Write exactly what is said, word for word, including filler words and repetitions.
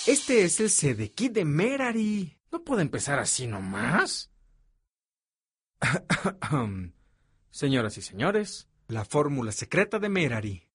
Este es el Sedekit de Merari. ¿No puede empezar así nomás? Señoras y señores, la fórmula secreta de Merari.